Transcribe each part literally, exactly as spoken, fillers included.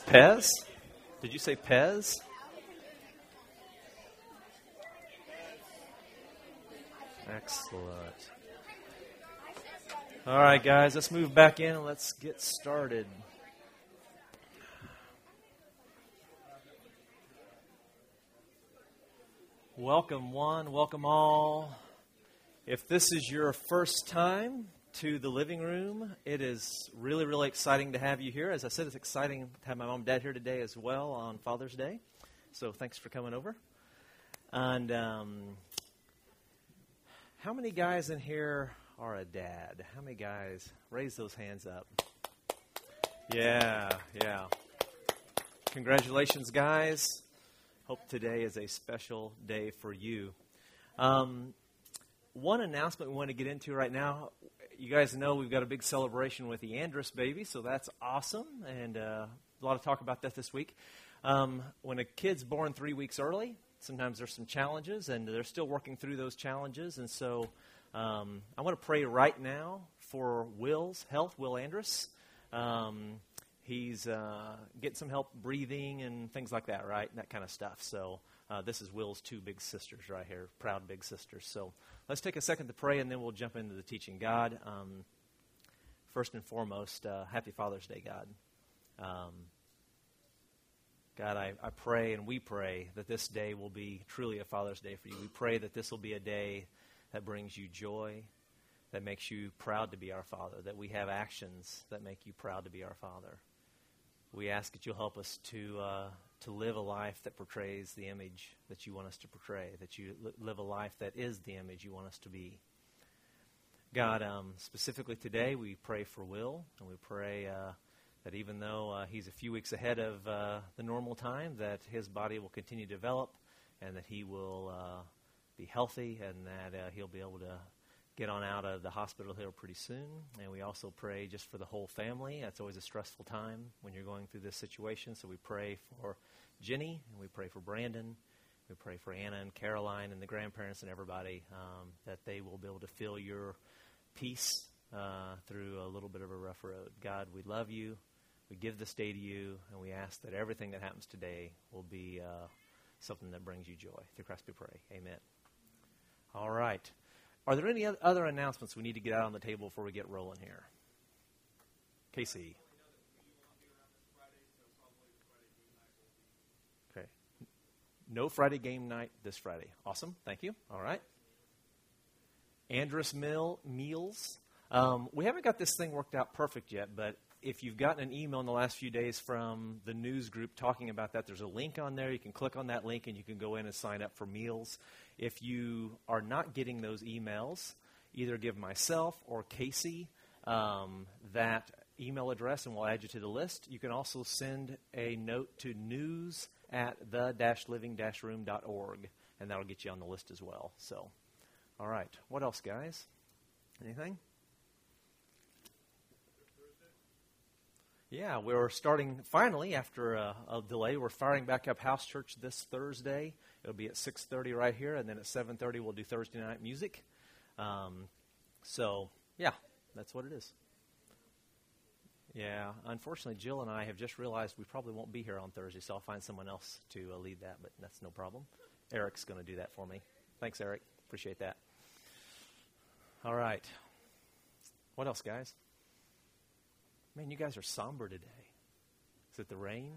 Pez? Did you say Pez? Excellent. All right, guys, let's move back in and let's get started. Welcome one, welcome all. If this is your first time to the living room, it is really, really exciting to have you here. As I said, it's exciting to have my mom and dad here today as well on Father's Day. So thanks for coming over. And um, how many guys in here are a dad? How many guys? Raise those hands up. Yeah, yeah. Congratulations, guys. Hope today is a special day for you. Um, one announcement we want to get into right now. You guys know we've got a big celebration with the Andrus baby, so that's awesome, and uh, a lot of talk about that this week. Um, when a kid's born three weeks early, sometimes there's some challenges, and they're still working through those challenges, and so um, I want to pray right now for Will's health, Will Andrus. Um, he's uh, getting some help breathing and things like that, right, and that kind of stuff. So uh, this is Will's two big sisters right here, proud big sisters. So let's take a second to pray, and then we'll jump into the teaching. God, um, first and foremost, uh, happy Father's Day, God. Um, God, I, I pray and we pray that this day will be truly a Father's Day for you. We pray that this will be a day that brings you joy, that makes you proud to be our Father, that we have actions that make you proud to be our Father. We ask that you'll help us to uh, to live a life that portrays the image that you want us to portray, that you li- live a life that is the image you want us to be. God, um, specifically today, we pray for Will, and we pray uh, that even though uh, he's a few weeks ahead of uh, the normal time, that his body will continue to develop, and that he will uh, be healthy, and that uh, he'll be able to get on out of the hospital here pretty soon. And we also pray just for the whole family. That's always a stressful time when you're going through this situation. So we pray for Jenny, and we pray for Brandon. We pray for Anna and Caroline and the grandparents and everybody, um, that they will be able to feel your peace uh, through a little bit of a rough road. God, we love you. We give this day to you, and we ask that everything that happens today will be uh, something that brings you joy. Through Christ we pray. Amen. All right. Are there any other announcements we need to get out on the table before we get rolling here? Casey. Okay. No Friday game night this Friday. Awesome. Thank you. All right. Andrus Mill Meals. Um, we haven't got this thing worked out perfect yet, but if you've gotten an email in the last few days from the news group talking about that, there's a link on there. You can click on that link and you can go in and sign up for meals. If you are not getting those emails, either give myself or Casey um, that email address and we'll add you to the list. You can also send a note to news at the living room dot org, and that'll get you on the list as well. So, all right. What else, guys? Anything? Yeah, we're starting, finally, after a, a delay, we're firing back up House Church this Thursday. It'll be at six thirty right here, and then at seven thirty we'll do Thursday night music. Um, so, yeah, that's what it is. Yeah, unfortunately, Jill and I have just realized we probably won't be here on Thursday, so I'll find someone else to uh, lead that, but that's no problem. Eric's going to do that for me. Thanks, Eric. Appreciate that. All right. What else, guys? Man, you guys are somber today. Is it the rain?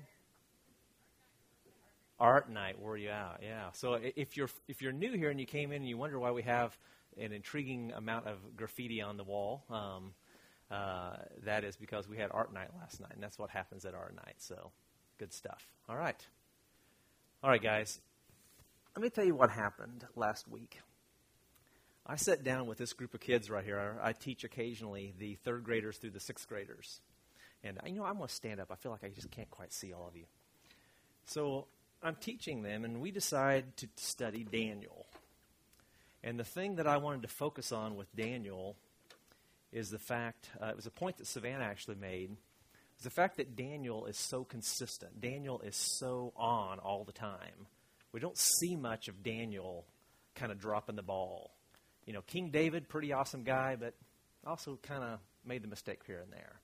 Art night wore you out, yeah. So if you're if you're new here and you came in and you wonder why we have an intriguing amount of graffiti on the wall, um, uh, that is because we had art night last night, and that's what happens at art night. So good stuff. All right. All right, guys. Let me tell you what happened last week. I sat down with this group of kids right here. I, I teach occasionally the third graders through the sixth graders. And, you know, I'm going to stand up. I feel like I just can't quite see all of you. So I'm teaching them, and we decide to study Daniel. And the thing that I wanted to focus on with Daniel is the fact, uh, it was a point that Savannah actually made, is the fact that Daniel is so consistent. Daniel is so on all the time. We don't see much of Daniel kind of dropping the ball. You know, King David, pretty awesome guy, but also kind of made the mistake here and there.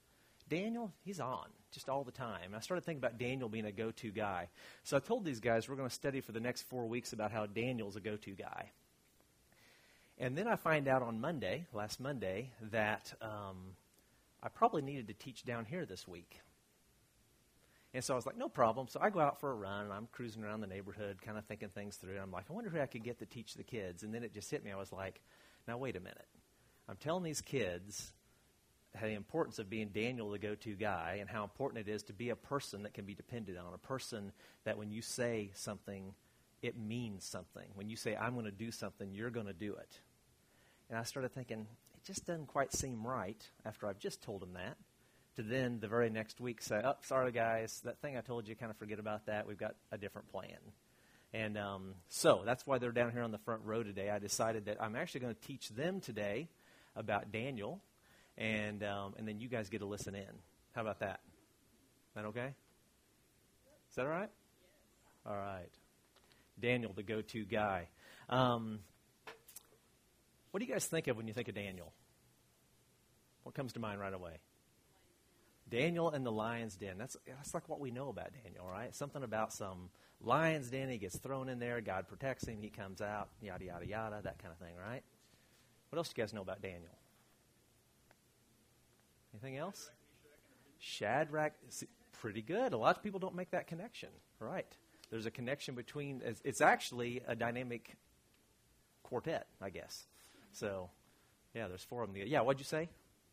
Daniel, he's on just all the time. And I started thinking about Daniel being a go-to guy. So I told these guys we're going to study for the next four weeks about how Daniel's a go-to guy. And then I find out on Monday, last Monday, that um, I probably needed to teach down here this week. And so I was like, no problem. So I go out for a run, and I'm cruising around the neighborhood, kind of thinking things through. And I'm like, I wonder who I could get to teach the kids. And then it just hit me. I was like, now wait a minute. I'm telling these kids the importance of being Daniel, the go-to guy, and how important it is to be a person that can be depended on, a person that when you say something, it means something. When you say, I'm going to do something, you're going to do it. And I started thinking, it just doesn't quite seem right after I've just told him that, to then the very next week say, oh, sorry guys, that thing I told you, kind of forget about that. We've got a different plan. And um, so that's why they're down here on the front row today. I decided that I'm actually going to teach them today about Daniel, and um, and then you guys get to listen in. How about that? Is that okay? Is that all right? All right. Daniel, the go-to guy. Um, what do you guys think of when you think of Daniel? What comes to mind right away? Daniel and the lion's den. That's that's like what we know about Daniel, right? Something about some lion's den. He gets thrown in there. God protects him. He comes out. Yada, yada, yada. That kind of thing, right? What else do you guys know about Daniel? Anything else? Shadrach. Pretty good. A lot of people don't make that connection, right? There's a connection between, it's, it's actually a dynamic quartet, I guess. So, yeah, there's four of them. Yeah, what'd you say?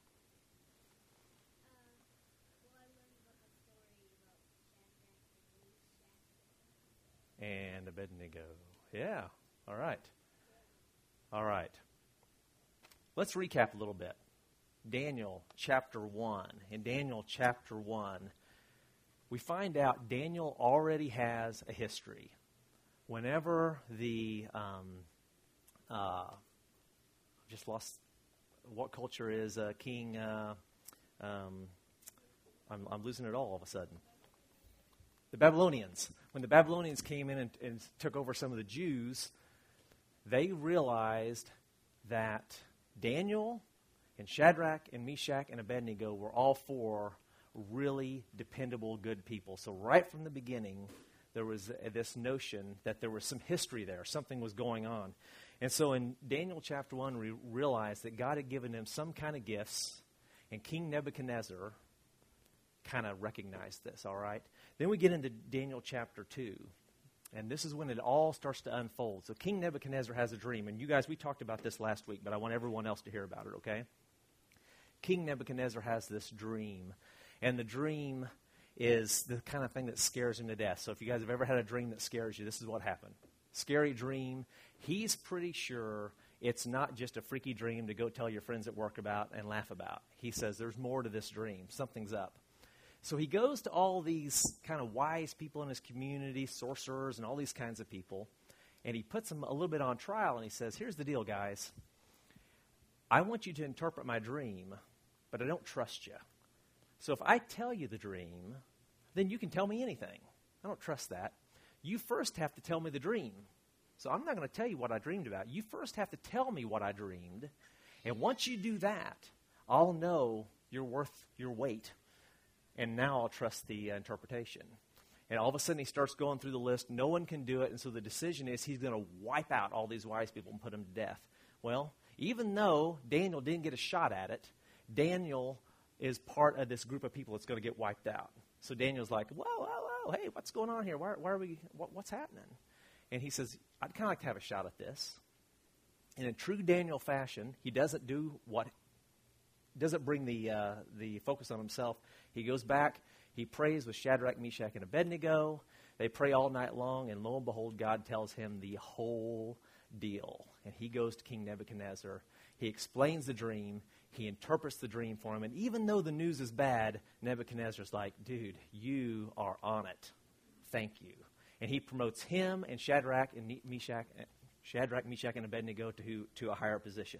And Abednego. Yeah. All right. All right. Let's recap a little bit. Daniel chapter one. In Daniel chapter one, we find out Daniel already has a history. Whenever the, um, uh, just lost what culture is uh, King, uh, um, I'm, I'm losing it all all of a sudden. The Babylonians. When the Babylonians came in and, and took over some of the Jews, they realized that Daniel and Shadrach and Meshach and Abednego were all four really dependable, good people. So right from the beginning, there was uh, this notion that there was some history there. Something was going on. And so in Daniel chapter one, we realized that God had given them some kind of gifts, and King Nebuchadnezzar kind of recognized this, all right? Then we get into Daniel chapter two, and this is when it all starts to unfold. So King Nebuchadnezzar has a dream, and you guys, we talked about this last week, but I want everyone else to hear about it, okay? King Nebuchadnezzar has this dream, and the dream is the kind of thing that scares him to death. So if you guys have ever had a dream that scares you, this is what happened. Scary dream. He's pretty sure it's not just a freaky dream to go tell your friends at work about and laugh about. He says there's more to this dream. Something's up. So he goes to all these kind of wise people in his community, sorcerers and all these kinds of people, and he puts them a little bit on trial, and he says, here's the deal, guys. I want you to interpret my dream, but I don't trust you. So if I tell you the dream, then you can tell me anything. I don't trust that. You first have to tell me the dream. So I'm not going to tell you what I dreamed about. You first have to tell me what I dreamed, and once you do that, I'll know you're worth your weight. And now I'll trust the uh, interpretation. And all of a sudden he starts going through the list. No one can do it. And so the decision is he's going to wipe out all these wise people and put them to death. Well, even though Daniel didn't get a shot at it, Daniel is part of this group of people that's going to get wiped out. So Daniel's like, whoa, whoa, whoa, hey, what's going on here? Why, why are we, what, what's happening? And he says, I'd kind of like to have a shot at this. And in true Daniel fashion, he doesn't do what doesn't bring the uh, the focus on himself. He goes back, he prays with Shadrach, Meshach, and Abednego. They pray all night long, and lo and behold, God tells him the whole deal. And he goes to King Nebuchadnezzar. He explains the dream. He interprets the dream for him. And even though the news is bad, Nebuchadnezzar's like, dude, you are on it. Thank you. And he promotes him and Shadrach and Meshach, Shadrach, Meshach, and Abednego to, who, to a higher position.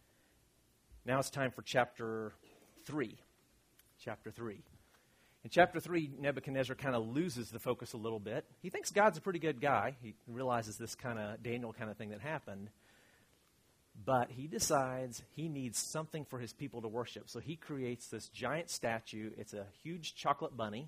Now it's time for chapter three. Chapter three. In chapter three, Nebuchadnezzar kind of loses the focus a little bit. He thinks God's a pretty good guy. He realizes this kind of Daniel kind of thing that happened. But he decides he needs something for his people to worship. So he creates this giant statue. It's a huge chocolate bunny.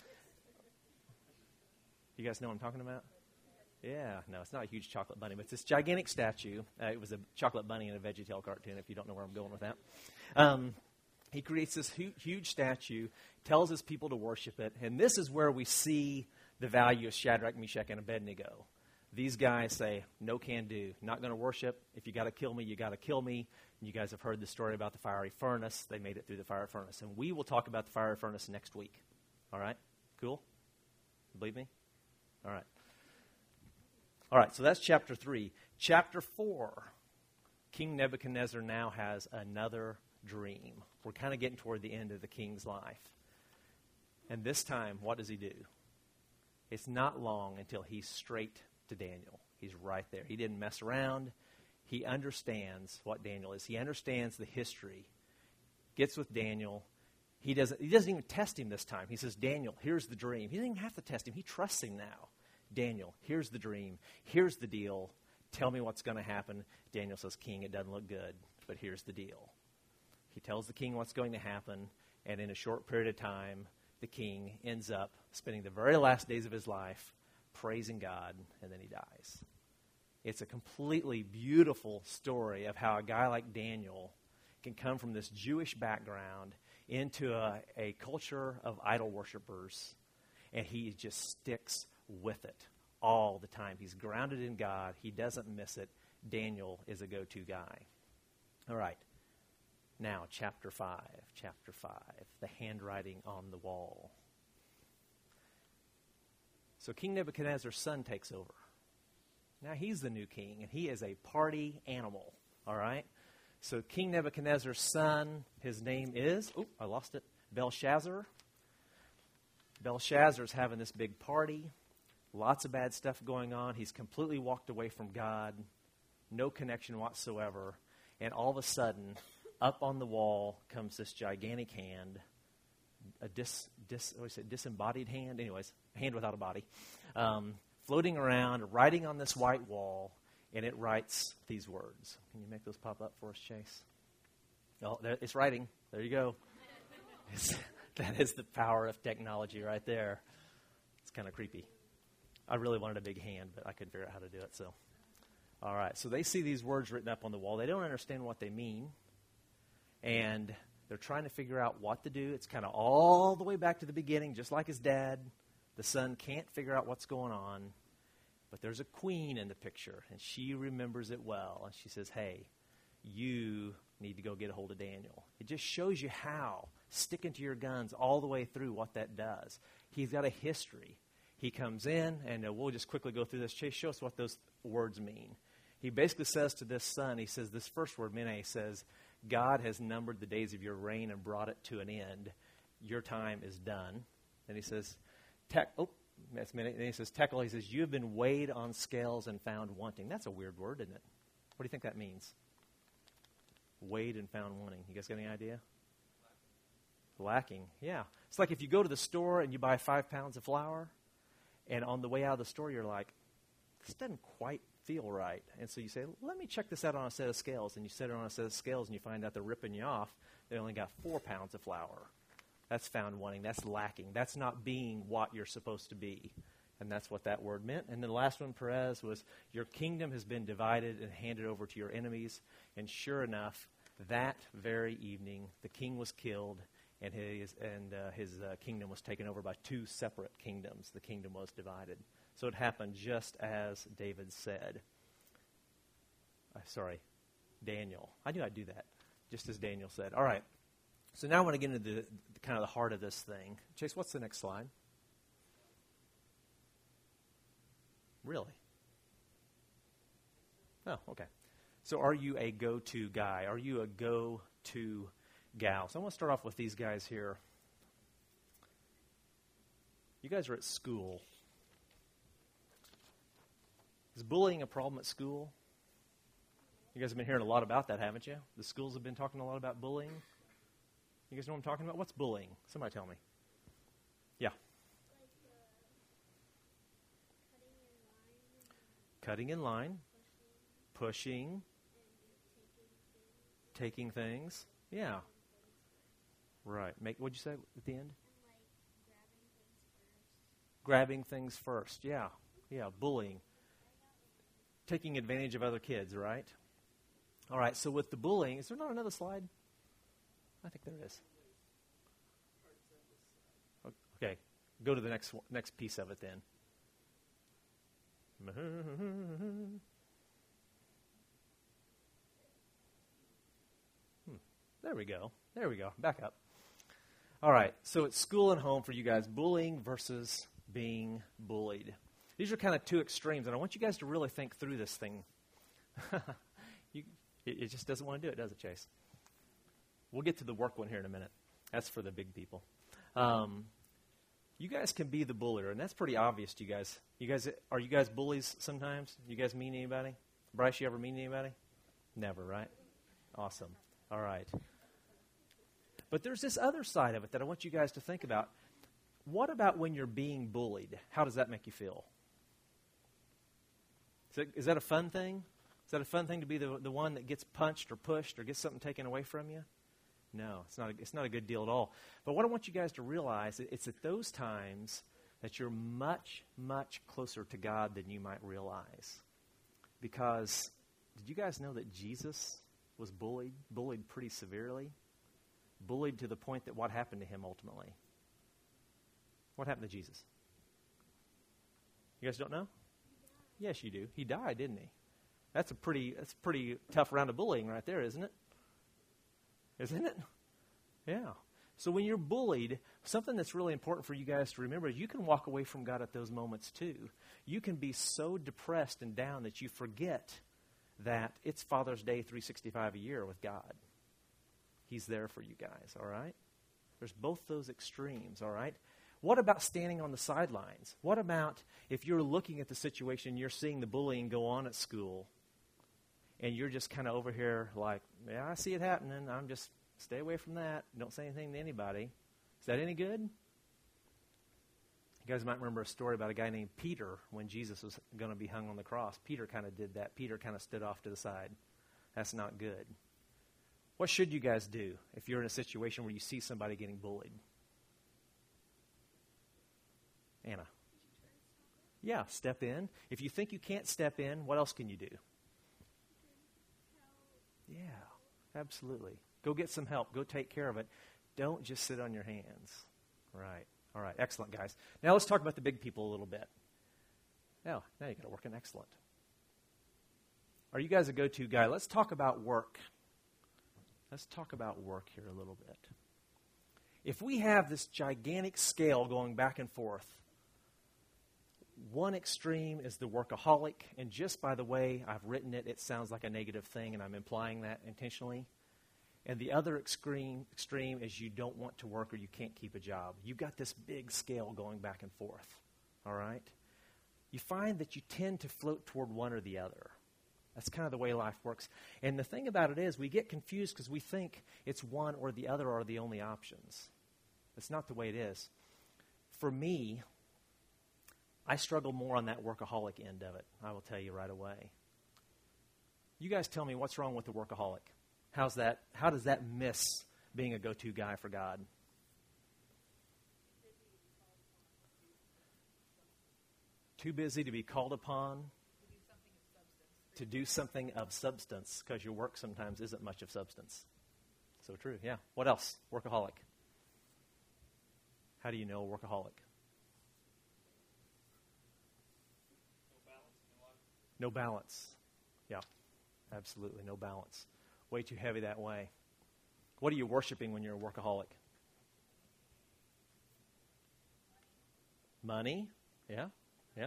You guys know what I'm talking about? Yeah, no, it's not a huge chocolate bunny, but it's this gigantic statue. Uh, it was a chocolate bunny in a VeggieTale cartoon, if you don't know where I'm going with that. Um, he creates this hu- huge statue, tells his people to worship it, and this is where we see the value of Shadrach, Meshach, and Abednego. These guys say, no can do, not going to worship. If you got to kill me, you got to kill me. And you guys have heard the story about the fiery furnace. They made it through the fiery furnace. And we will talk about the fiery furnace next week. All right? Cool? Believe me? All right. All right, so that's chapter three. Chapter four, King Nebuchadnezzar now has another dream. We're kind of getting toward the end of the king's life. And this time, what does he do? It's not long until he's straight to Daniel. He's right there. He didn't mess around. He understands what Daniel is. He understands the history. Gets with Daniel. He doesn't, he doesn't even test him this time. He says, Daniel, here's the dream. He doesn't even have to test him. He trusts him now. Daniel, here's the dream. Here's the deal. Tell me what's going to happen. Daniel says, King, it doesn't look good, but here's the deal. He tells the king what's going to happen, and in a short period of time, the king ends up spending the very last days of his life praising God, and then he dies. It's a completely beautiful story of how a guy like Daniel can come from this Jewish background into a, a culture of idol worshipers, and he just sticks with it all the time. He's grounded in God. He doesn't miss it. Daniel is a go-to guy. All right. Now, chapter five. Chapter five. The handwriting on the wall. So King Nebuchadnezzar's son takes over. Now he's the new king, and he is a party animal. All right? So King Nebuchadnezzar's son, his name is, oh, I lost it, Belshazzar. Belshazzar's having this big party. Lots of bad stuff going on. He's completely walked away from God. No connection whatsoever. And all of a sudden, up on the wall comes this gigantic hand, a dis, dis, what do you say, disembodied hand? Anyways, a hand without a body, um, floating around, writing on this white wall, and it writes these words. Can you make those pop up for us, Chase? Oh, there, it's writing. There you go. It's, that is the power of technology right there. It's kind of creepy. I really wanted a big hand, but I couldn't figure out how to do it. So, all right. So they see these words written up on the wall. They don't understand what they mean, and they're trying to figure out what to do. It's kind of all the way back to the beginning, just like his dad. The son can't figure out what's going on, but there's a queen in the picture, and she remembers it well, and she says, hey, you need to go get a hold of Daniel. It just shows you how sticking to your guns all the way through what that does. He's got a history. He comes in, and uh, we'll just quickly go through this. Chase, show us what those words mean. He basically says to this son, he says, this first word, Mene, says, God has numbered the days of your reign and brought it to an end. Your time is done. And he says, Tek, oh, that's Mene. And he says, Tekel, he says, you have been weighed on scales and found wanting. That's a weird word, isn't it? What do you think that means? Weighed and found wanting. You guys got any idea? Lacking. Yeah. It's like if you go to the store and you buy five pounds of flour, and on the way out of the store, you're like, this doesn't quite feel right. And so you say, let me check this out on a set of scales. And you set it on a set of scales, and you find out they're ripping you off. They only got four pounds of flour. That's found wanting. That's lacking. That's not being what you're supposed to be. And that's what that word meant. And then the last one, Perez, was your kingdom has been divided and handed over to your enemies. And sure enough, that very evening, the king was killed, and his and uh, his uh, kingdom was taken over by two separate kingdoms. The kingdom was divided. So it happened just as David said. Uh, sorry, Daniel. I knew I'd do that, just as Daniel said. All right. So now I want to get into the, the kind of the heart of this thing. Chase, what's the next slide? Really? Oh, okay. So are you a go-to guy? Are you a go-to gal? So I want to start off with these guys here. You guys are at school. Is bullying a problem at school? You guys have been hearing a lot about that, haven't you? The schools have been talking a lot about bullying. You guys know what I'm talking about? What's bullying? Somebody tell me. Yeah. Like uh, Cutting in line, pushing, taking things. Yeah. Right. Make what'd you say at the end? Grabbing things first. Yeah. Yeah. Bullying. Taking advantage of other kids, right? All right. So with the bullying, is there not another slide? I think there is. Okay. Go to the next one- next piece of it then. Hmm. There we go. There we go. Back up. All right. So it's school and home for you guys. Bullying versus being bullied. These are kind of two extremes, and I want you guys to really think through this thing. you, it, it just doesn't want to do it, does it, Chase? We'll get to the work one here in a minute. That's for the big people. Um, you guys can be the bullier, and that's pretty obvious to you guys. You guys, are you guys bullies sometimes? You guys mean anybody? Bryce, you ever mean anybody? Never, right? Awesome. All right. But there's this other side of it that I want you guys to think about. What about when you're being bullied? How does that make you feel? Is that, is that a fun thing? Is that a fun thing to be the, the one that gets punched or pushed or gets something taken away from you? No, it's not a, it's not a good deal at all. But what I want you guys to realize, it's at those times that you're much, much closer to God than you might realize. Because did you guys know that Jesus was bullied, bullied pretty severely? Bullied to the point that what happened to him ultimately? What happened to Jesus? You guys don't know? Yes, you do. He died, didn't he? That's a pretty that's a pretty tough round of bullying right there, isn't it? Isn't it? Yeah. So when you're bullied, something that's really important for you guys to remember is you can walk away from God at those moments too. You can be so depressed and down that you forget that it's Father's Day three sixty-five a year with God. He's there for you guys, all right? There's both those extremes, all right? What about standing on the sidelines? What about if you're looking at the situation, you're seeing the bullying go on at school, and you're just kind of over here like, yeah, I see it happening. I'm just, stay away from that. Don't say anything to anybody. Is that any good? You guys might remember a story about a guy named Peter when Jesus was going to be hung on the cross. Peter kind of did that. Peter kind of stood off to the side. That's not good. What should you guys do if you're in a situation where you see somebody getting bullied? Anna. Yeah, step in. If you think you can't step in, what else can you do? Yeah, absolutely. Go get some help. Go take care of it. Don't just sit on your hands. Right. All right. Excellent, guys. Now let's talk about the big people a little bit. Now, now you got to work in excellent. Are you guys a go-to guy? Let's talk about work. Let's talk about work here a little bit. If we have this gigantic scale going back and forth, one extreme is the workaholic, and just by the way I've written it, it sounds like a negative thing, and I'm implying that intentionally. And the other extreme, extreme is you don't want to work or you can't keep a job. You've got this big scale going back and forth, all right? You find that you tend to float toward one or the other. That's kind of the way life works. And the thing about it is we get confused because we think it's one or the other are the only options. It's not the way it is. For me, I struggle more on that workaholic end of it. I will tell you right away. You guys tell me what's wrong with the workaholic. How's that? How does that miss being a go-to guy for God? Too busy to be called upon to do something of substance, because your work sometimes isn't much of substance. So true, yeah. What else? Workaholic. How do you know a workaholic? No balance. Yeah, absolutely, no balance. Way too heavy that way. What are you worshiping when you're a workaholic? Money. Yeah, yeah.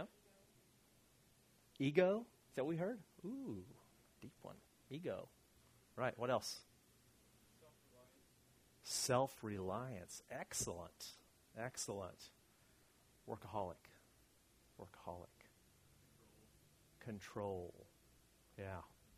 Ego. Is that what we heard? Ooh, deep one. Ego. Right, what else? Self-reliance. Self-reliance. Excellent. Excellent. Workaholic. Workaholic. Control. Yeah.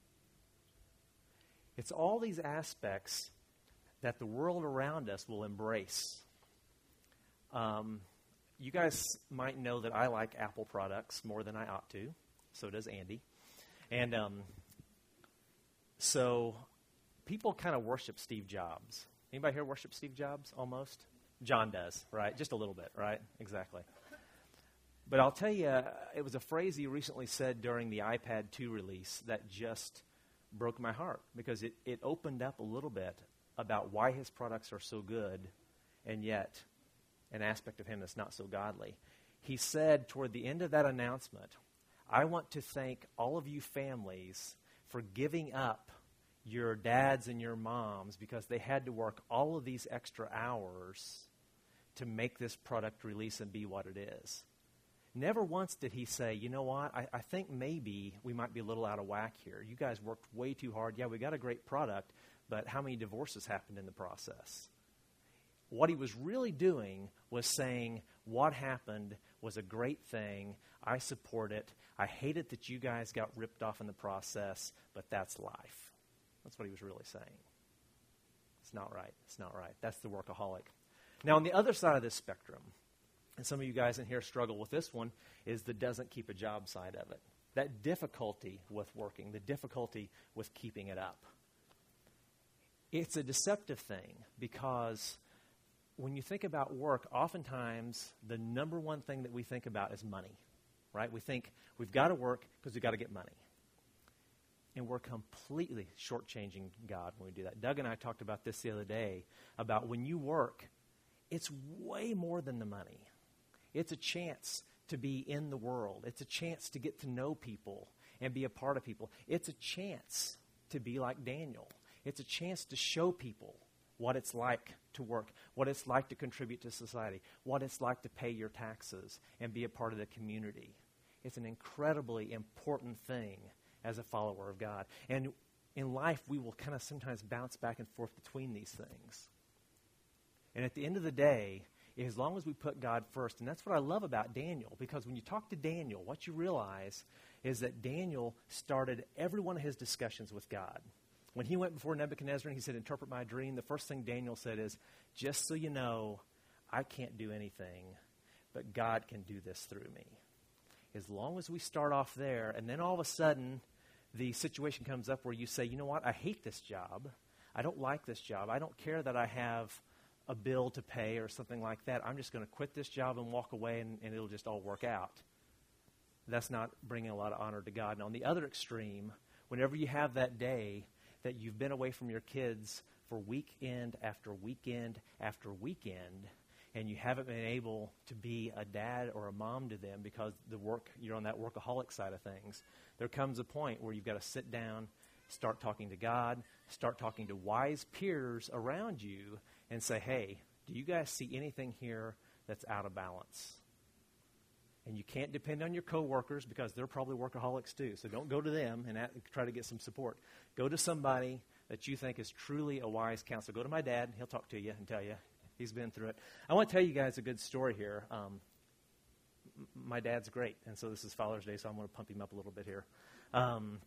It's all these aspects that the world around us will embrace. Um, you guys might know that I like Apple products more than I ought to. So does Andy. And um, so people kind of worship Steve Jobs. Anybody here worship Steve Jobs? Almost? John does, right? Just a little bit, right? Exactly. But I'll tell you, uh, it was a phrase he recently said during the iPad two release that just broke my heart, because it, it opened up a little bit about why his products are so good, and yet an aspect of him that's not so godly. He said toward the end of that announcement, I want to thank all of you families for giving up your dads and your moms because they had to work all of these extra hours to make this product release and be what it is. Never once did he say, you know what, I, I think maybe we might be a little out of whack here. You guys worked way too hard. Yeah, we got a great product, but how many divorces happened in the process? What he was really doing was saying, what happened was a great thing. I support it. I hate it that you guys got ripped off in the process, but that's life. That's what he was really saying. It's not right. It's not right. That's the workaholic. Now, on the other side of this spectrum, and some of you guys in here struggle with this one, is the doesn't keep a job side of it. That difficulty with working, the difficulty with keeping it up. It's a deceptive thing, because when you think about work, oftentimes the number one thing that we think about is money, right? We think we've got to work because we've got to get money. And we're completely shortchanging God when we do that. Doug and I talked about this the other day, about when you work, it's way more than the money. It's a chance to be in the world. It's a chance to get to know people and be a part of people. It's a chance to be like Daniel. It's a chance to show people what it's like to work, what it's like to contribute to society, what it's like to pay your taxes and be a part of the community. It's an incredibly important thing as a follower of God. And in life, we will kind of sometimes bounce back and forth between these things. And at the end of the day, as long as we put God first, and that's what I love about Daniel, because when you talk to Daniel, what you realize is that Daniel started every one of his discussions with God. When he went before Nebuchadnezzar and he said, interpret my dream, the first thing Daniel said is, just so you know, I can't do anything, but God can do this through me. As long as we start off there, and then all of a sudden, the situation comes up where you say, you know what, I hate this job. I don't like this job. I don't care that I have a bill to pay or something like that. I'm just going to quit this job and walk away, and, and it'll just all work out. That's not bringing a lot of honor to God. And on the other extreme, whenever you have that day that you've been away from your kids for weekend after weekend after weekend, and you haven't been able to be a dad or a mom to them because the work you're on that workaholic side of things, there comes a point where you've got to sit down, start talking to God, start talking to wise peers around you, and say, hey, do you guys see anything here that's out of balance? And you can't depend on your coworkers because they're probably workaholics too. So don't go to them and at, try to get some support. Go to somebody that you think is truly a wise counselor. Go to my dad. He'll talk to you and tell you. He's been through it. I want to tell you guys a good story here. Um, m- my dad's great, and so this is Father's Day, so I'm going to pump him up a little bit here. Um,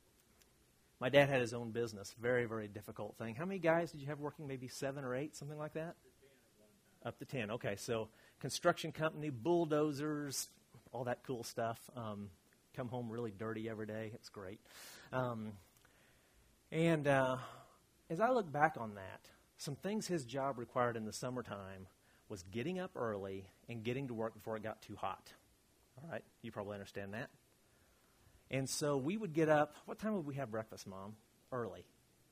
my dad had his own business. Very, very difficult thing. How many guys did you have working? Maybe seven or eight, something like that? Up to ten. Okay, so construction company, bulldozers, all that cool stuff. Um, come home really dirty every day. It's great. Um, and uh, as I look back on that, some things his job required in the summertime was getting up early and getting to work before it got too hot. All right? You probably understand that. And so we would get up. What time would we have breakfast, Mom? Early.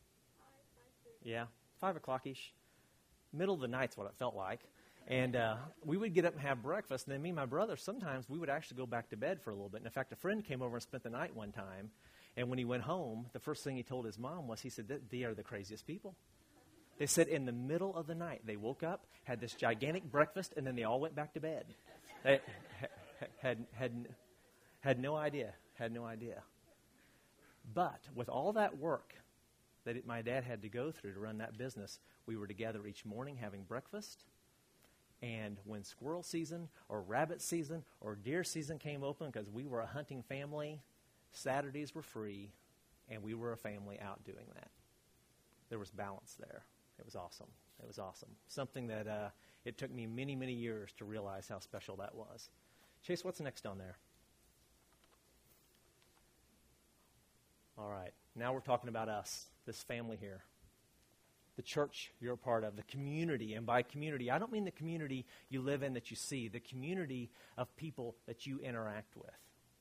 Yeah, five o'clock-ish. Middle of the night's what it felt like. And uh, we would get up and have breakfast, and then me and my brother, sometimes we would actually go back to bed for a little bit. And in fact, a friend came over and spent the night one time, and when he went home, the first thing he told his mom was, he said, they are the craziest people. They said in the middle of the night, they woke up, had this gigantic breakfast, and then they all went back to bed. They had, had, had no idea, had no idea. But with all that work that it, my dad had to go through to run that business, we were together each morning having breakfast. And when squirrel season or rabbit season or deer season came open, because we were a hunting family, Saturdays were free, and we were a family out doing that. There was balance there. It was awesome. It was awesome. Something that uh, it took me many, many years to realize how special that was. Chase, what's next on there? All right. Now we're talking about us, this family here. the church you're a part of, the community. And by community, I don't mean the community you live in that you see, the community of people that you interact with.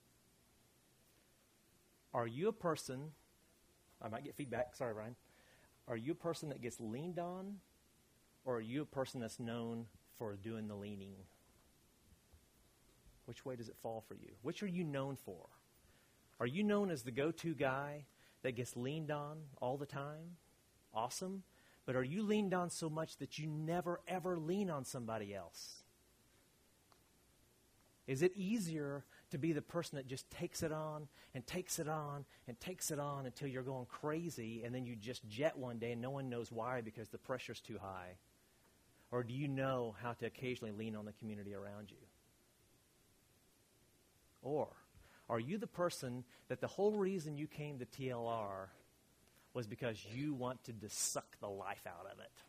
Are you a person, I might get feedback, sorry, Ryan. Are you a person that gets leaned on, or are you a person that's known for doing the leaning? Which way does it fall for you? Which are you known for? Are you known as the go-to guy that gets leaned on all the time? Awesome. But are you leaned on so much that you never, ever lean on somebody else? Is it easier to be the person that just takes it on and takes it on and takes it on until you're going crazy and then you just jet one day and no one knows why because the pressure's too high? Or do you know how to occasionally lean on the community around you? Or are you the person that the whole reason you came to T L R was because you wanted to suck the life out of it?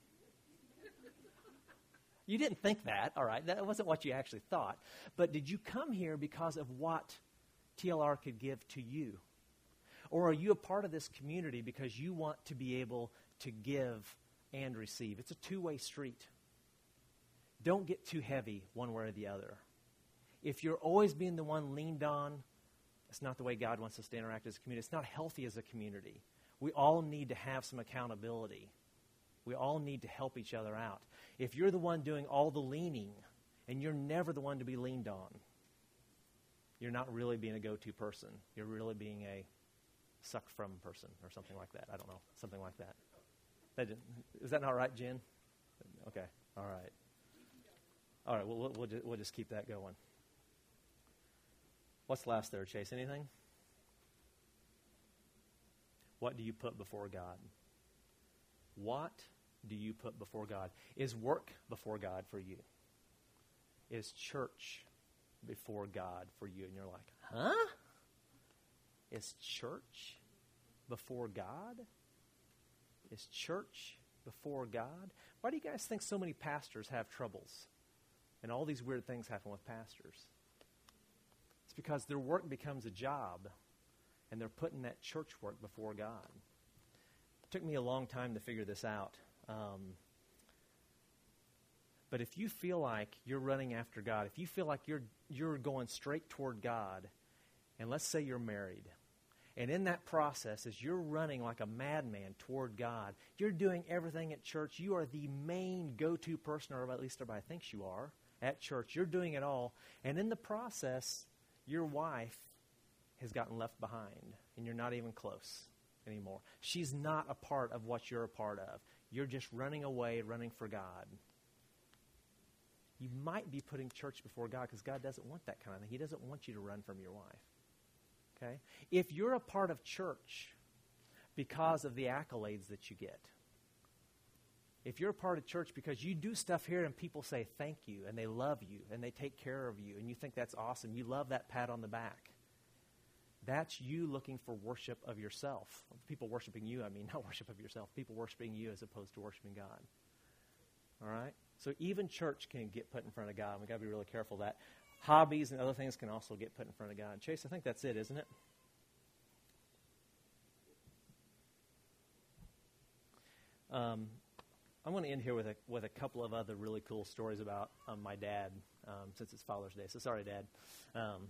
You didn't think that, all right. That wasn't what you actually thought. But did you come here because of what T L R could give to you? Or are you a part of this community because you want to be able to give and receive? It's a two-way street. Don't get too heavy one way or the other. If you're always being the one leaned on, it's not the way God wants us to interact as a community. It's not healthy as a community. We all need to have some accountability. We all need to help each other out. If you're the one doing all the leaning and you're never the one to be leaned on, you're not really being a go-to person. You're really being a suck-from person or something like that. I don't know, something like that. that didn't, is that not right, Jen? Okay, all right. All right, we'll, we'll, we'll, just, we'll just keep that going. What's last there, Chase? Anything? What do you put before God? What do you put before God? Is work before God for you? Is church before God for you? And you're like, huh? Is church before God? Is church before God? Why do you guys think so many pastors have troubles? And all these weird things happen with pastors. It's because their work becomes a job, and they're putting that church work before God. It took me a long time to figure this out. Um, but if you feel like you're running after God, if you feel like you're you're going straight toward God, and let's say you're married, and in that process, as you're running like a madman toward God, you're doing everything at church. You are the main go-to person, or at least everybody thinks you are, at church. You're doing it all. And in the process, your wife has gotten left behind, and you're not even close anymore. She's not a part of what you're a part of. You're just running away, running for God. You might be putting church before God because God doesn't want that kind of thing. He doesn't want you to run from your wife. Okay? If you're a part of church because of the accolades that you get, if you're a part of church because you do stuff here and people say thank you and they love you and they take care of you and you think that's awesome, you love that pat on the back, that's you looking for worship of yourself. People worshiping you, I mean, not worship of yourself. People worshiping you as opposed to worshiping God. All right? So even church can get put in front of God. We've got to be really careful of that. Hobbies and other things can also get put in front of God. Chase, I think that's it, isn't it? Um, I'm going to end here with a with a couple of other really cool stories about um, my dad, um, since it's Father's Day. So sorry, Dad. Um,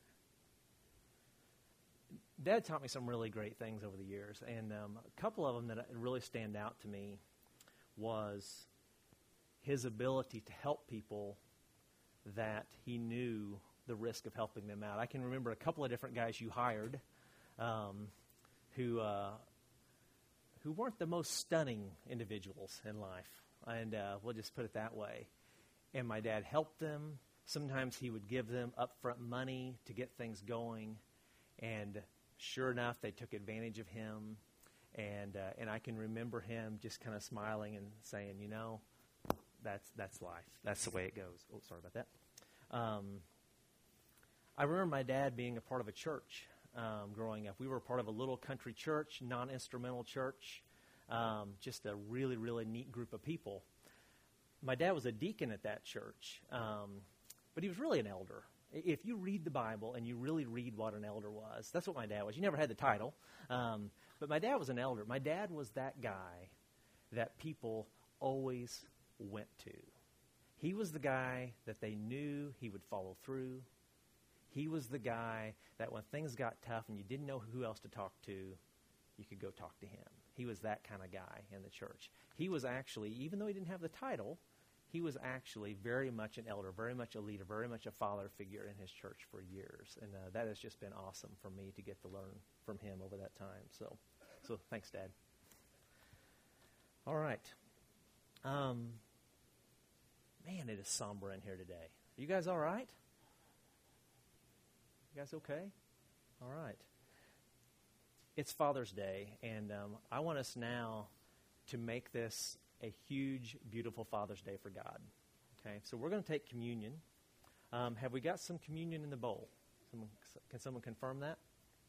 Dad taught me some really great things over the years, and um, a couple of them that really stand out to me was his ability to help people that he knew the risk of helping them out. I can remember a couple of different guys you hired um, who uh, who weren't the most stunning individuals in life, and uh, we'll just put it that way. And my dad helped them. Sometimes he would give them upfront money to get things going, and sure enough, they took advantage of him. And uh, and I can remember him just kind of smiling and saying, you know, that's that's life. That's the way it goes. Oh, sorry about that. Um, I remember my dad being a part of a church um, growing up. We were part of a little country church, non-instrumental church, um, just a really, really neat group of people. My dad was a deacon at that church, um, but he was really an elder. If you read the Bible and you really read what an elder was, that's what my dad was. You never had the title, um, but my dad was an elder. My dad was that guy that people always went to. He was the guy that they knew he would follow through. He was the guy that when things got tough and you didn't know who else to talk to, you could go talk to him. He was that kind of guy in the church. He was actually, even though he didn't have the title, he was actually very much an elder, very much a leader, very much a father figure in his church for years. And uh, that has just been awesome for me to get to learn from him over that time. So, so thanks, Dad. All right. Um, man, it is somber in here today. You guys all right? You guys okay? All right. It's Father's Day, and um, I want us now to make this a huge, beautiful Father's Day for God. Okay, so we're going to take communion. Um, have we got some communion in the bowl? Someone, can someone confirm that?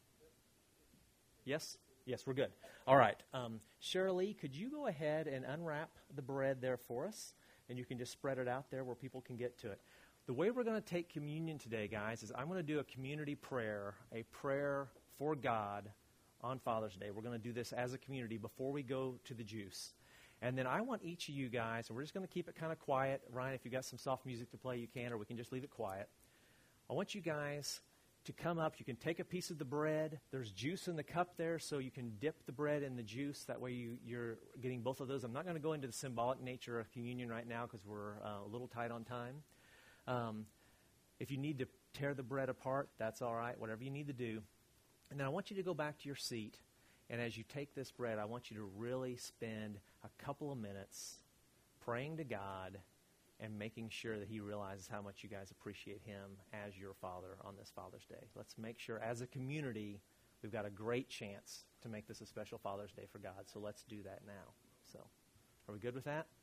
Yes? Yes, we're good. All right. Um, Shirley, could you go ahead and unwrap the bread there for us? And you can just spread it out there where people can get to it. The way we're going to take communion today, guys, is I'm going to do a community prayer, a prayer for God on Father's Day. We're going to do this as a community before we go to the juice. And then I want each of you guys, and we're just going to keep it kind of quiet. Ryan, if you've got some soft music to play, you can, or we can just leave it quiet. I want you guys to come up. You can take a piece of the bread. There's juice in the cup there, so you can dip the bread in the juice. That way you, you're getting both of those. I'm not going to go into the symbolic nature of communion right now because we're uh, a little tight on time. Um, if you need to tear the bread apart, that's all right, whatever you need to do. And then I want you to go back to your seat. And as you take this bread, I want you to really spend a couple of minutes praying to God and making sure that he realizes how much you guys appreciate him as your father on this Father's Day. Let's make sure as a community we've got a great chance to make this a special Father's Day for God. So let's do that now. So are we good with that?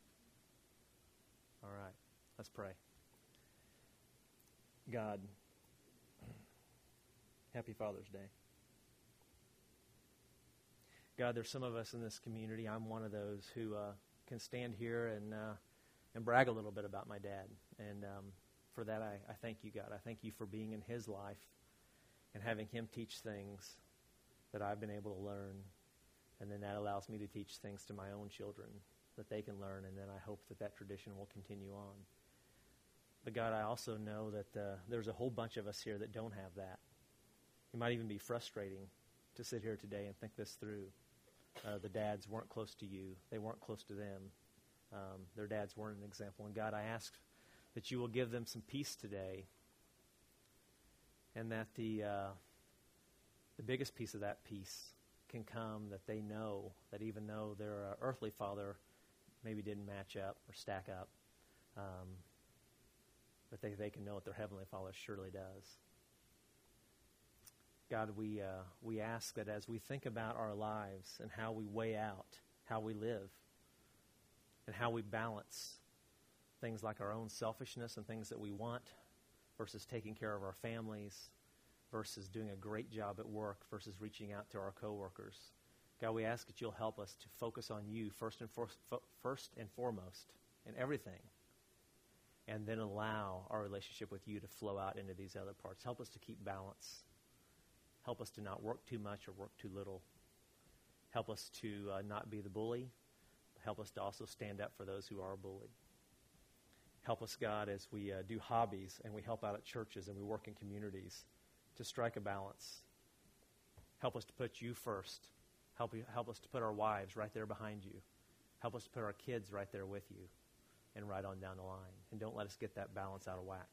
All right. Let's pray. God, happy Father's Day. God, there's some of us in this community. I'm one of those who uh, can stand here and uh, and brag a little bit about my dad. And um, for that, I, I thank you, God. I thank you for being in his life and having him teach things that I've been able to learn. And then that allows me to teach things to my own children that they can learn. And then I hope that that tradition will continue on. But God, I also know that uh, there's a whole bunch of us here that don't have that. It might even be frustrating to sit here today and think this through. Uh, the dads weren't close to you. They weren't close to them. Um, their dads weren't an example. And God, I ask that you will give them some peace today, and that the uh, the biggest piece of that peace can come that they know that even though their uh, earthly father maybe didn't match up or stack up, um, but they, they can know that their heavenly Father surely does. God, we uh, we ask that as we think about our lives and how we weigh out how we live and how we balance things like our own selfishness and things that we want versus taking care of our families versus doing a great job at work versus reaching out to our coworkers. God, we ask that you'll help us to focus on you first and, for, first and foremost in everything, and then allow our relationship with you to flow out into these other parts. Help us to keep balance. Help us to not work too much or work too little. Help us to uh, not be the bully. Help us to also stand up for those who are bullied. Help us, God, as we uh, do hobbies and we help out at churches and we work in communities to strike a balance. Help us to put you first. Help, you, help us to put our wives right there behind you. Help us to put our kids right there with you and right on down the line. And don't let us get that balance out of whack.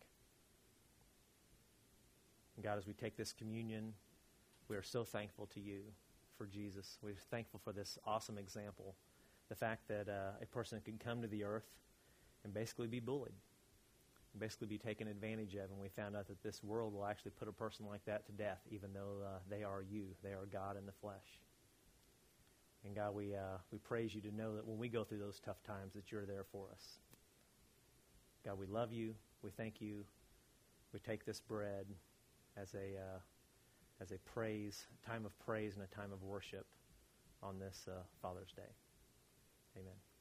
And God, as we take this communion, we are so thankful to you for Jesus. We're thankful for this awesome example. The fact that uh, a person can come to the earth and basically be bullied, and basically be taken advantage of. And we found out that this world will actually put a person like that to death, even though uh, they are you. They are God in the flesh. And God, we, uh, we praise you to know that when we go through those tough times that you're there for us. God, we love you. We thank you. We take this bread as a uh, as a praise, time of praise and a time of worship on this uh, Father's Day. Amen.